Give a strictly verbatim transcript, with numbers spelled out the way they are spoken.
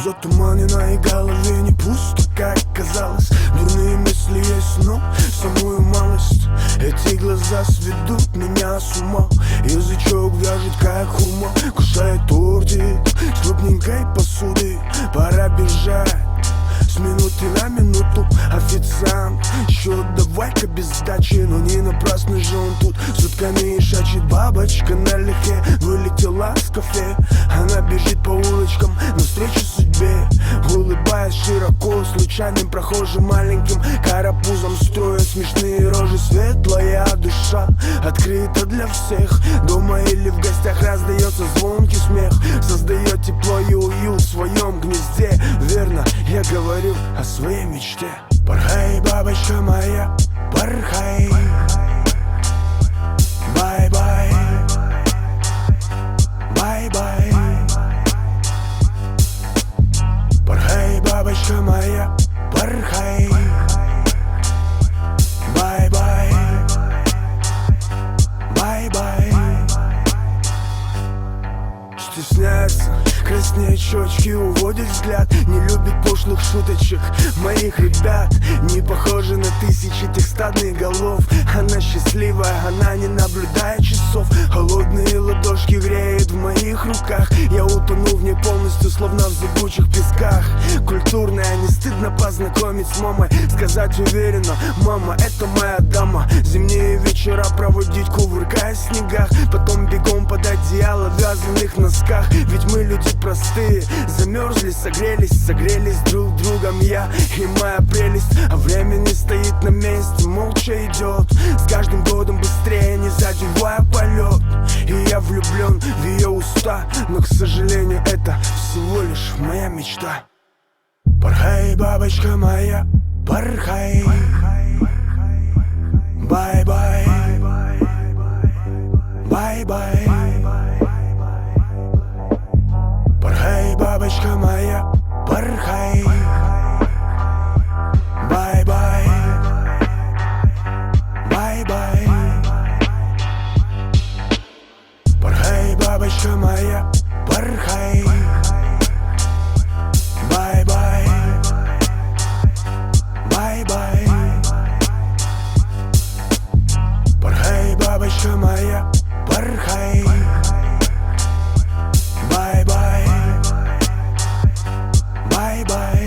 Затуманенной голове не пусто, как казалось. Дурные мысли есть, но самую малость. Эти глаза сведут меня с ума. Язычок вяжет, как хурма. Кусает тортик с крупненькой посуды. Пора бежать с минуты на минуту. Официант, счет давай-ка без сдачи. Но не напрасно же он тут сутками шачит. Бабочка налегке вылетела с кафе. Она бежит по улочкам навстречу судьбе, улыбаясь широко случайным прохожим маленьким карапузом. Строят смешные рожи, светлая душа открыта для всех. Дома или в гостях раздается звонкий смех. Создает тепло и уют в своем гнезде. Верно, я говорю о своей мечте. Порхай, бабочка моя, порхай. Бай-бай, бай-бай. Порхай, бабочка моя, порхай. Бай-бай, бай-бай. Стесняется, краснеет щечки, уводит взгляд. Не любит пошлых шуточек моих ребят. Не похожа на тысячи тех стадных голов. Она счастливая, она не наблюдает часов. Холодные ладошки греет в моих руках. Я утону в ней полностью, словно в зыбучих песках. Культурная, не стыдно познакомить с мамой. Сказать уверенно: мама, это моя дама. Зимние вечера проводить, кувыркаясь в снегах. Потом бегом под одеяло в вязаных носках. Ведь мы люди простые, замерзли, согрелись, согрелись друг другом я и моя прелесть. А время не стоит на месте, молча идет, с каждым годом быстрее, не задевая полет. И я влюблен в ее уста, но, к сожалению, это всего лишь моя мечта. Порхай, бабочка моя, порхай. Бай-бай, бай-бай. Порхай, бабочка моя, порхай. Бай-бай, бай-бай. Порхай, бабочка моя, порхай. Бай-бай, бай-бай. Порхай, бабочка моя, порхай. Бай-бай, бай-бай.